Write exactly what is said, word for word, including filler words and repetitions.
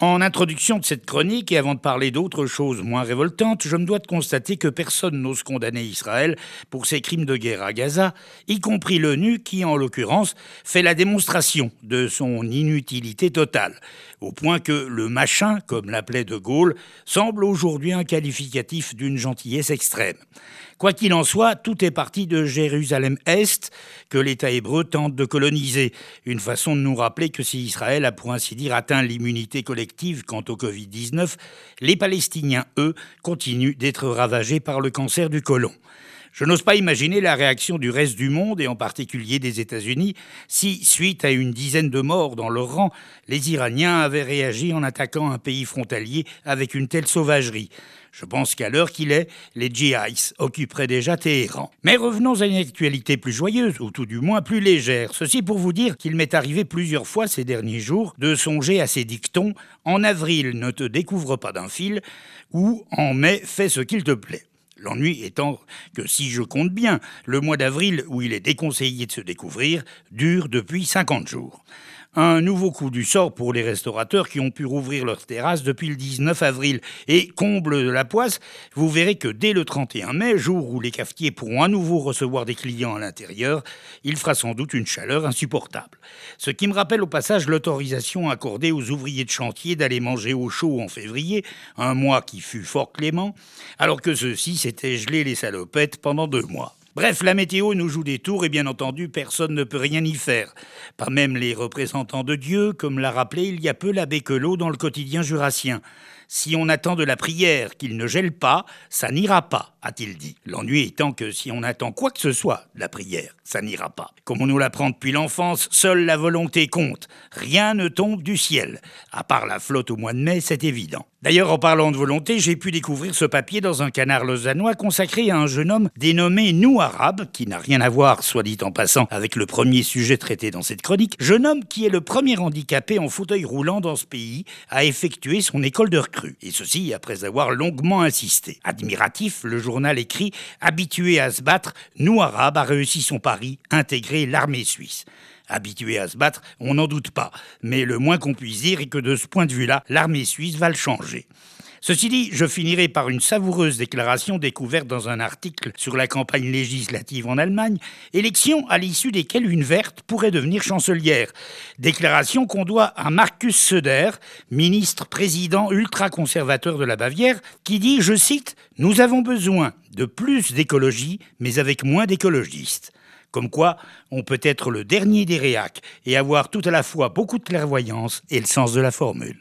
En introduction de cette chronique, et avant de parler d'autres choses moins révoltantes, je me dois de constater que personne n'ose condamner Israël pour ses crimes de guerre à Gaza, y compris l'ONU qui, en l'occurrence, fait la démonstration de son inutilité totale, au point que le machin, comme l'appelait De Gaulle, semble aujourd'hui un qualificatif d'une gentillesse extrême. Quoi qu'il en soit, tout est parti de Jérusalem-Est, que l'État hébreu tente de coloniser. Une façon de nous rappeler que si Israël a pour ainsi dire atteint l'immunité collective quant au covid dix-neuf, les Palestiniens, eux, continuent d'être ravagés par le cancer du côlon. Je n'ose pas imaginer la réaction du reste du monde, et en particulier des États-Unis, si, suite à une dizaine de morts dans leur rang, les Iraniens avaient réagi en attaquant un pays frontalier avec une telle sauvagerie. Je pense qu'à l'heure qu'il est, les djihadistes occuperaient déjà Téhéran. Mais revenons à une actualité plus joyeuse, ou tout du moins plus légère. Ceci pour vous dire qu'il m'est arrivé plusieurs fois ces derniers jours de songer à ces dictons « En avril, ne te découvre pas d'un fil » ou « En mai, fais ce qu'il te plaît ». L'ennui étant que si je compte bien, le mois d'avril, où il est déconseillé de se découvrir, dure depuis cinquante jours. Un nouveau coup du sort pour les restaurateurs qui ont pu rouvrir leurs terrasses depuis le dix-neuf avril. Et comble de la poisse, vous verrez que dès le trente et un mai, jour où les cafetiers pourront à nouveau recevoir des clients à l'intérieur, il fera sans doute une chaleur insupportable. Ce qui me rappelle au passage l'autorisation accordée aux ouvriers de chantier d'aller manger au chaud en février, un mois qui fut fort clément, alors que ceux-ci s'étaient gelés les salopettes pendant deux mois. Bref, la météo nous joue des tours et bien entendu, personne ne peut rien y faire. Pas même les représentants de Dieu, comme l'a rappelé il y a peu l'abbé Queloz dans le quotidien jurassien. Si on attend de la prière qu'il ne gèle pas, ça n'ira pas, a-t-il dit. L'ennui étant que si on attend quoi que ce soit de la prière, ça n'ira pas. Comme on nous l'apprend depuis l'enfance, seule la volonté compte. Rien ne tombe du ciel. À part la flotte au mois de mai, c'est évident. D'ailleurs, en parlant de volonté, j'ai pu découvrir ce papier dans un canard lausannois consacré à un jeune homme dénommé Nou Arabe, qui n'a rien à voir, soit dit en passant, avec le premier sujet traité dans cette chronique. Jeune homme qui est le premier handicapé en fauteuil roulant dans ce pays à effectuer son école de recrue. Et ceci après avoir longuement insisté. Admiratif, le journal écrit « Habitué à se battre, Nou Arabe a réussi son pari, intégrer l'armée suisse ». Habitué à se battre, on n'en doute pas. Mais le moins qu'on puisse dire est que de ce point de vue-là, l'armée suisse va le changer. Ceci dit, je finirai par une savoureuse déclaration découverte dans un article sur la campagne législative en Allemagne, élection à l'issue desquelles une verte pourrait devenir chancelière. Déclaration qu'on doit à Markus Söder, ministre-président ultra-conservateur de la Bavière, qui dit, je cite, « Nous avons besoin de plus d'écologie, mais avec moins d'écologistes ». Comme quoi, on peut être le dernier des réacs et avoir tout à la fois beaucoup de clairvoyance et le sens de la formule.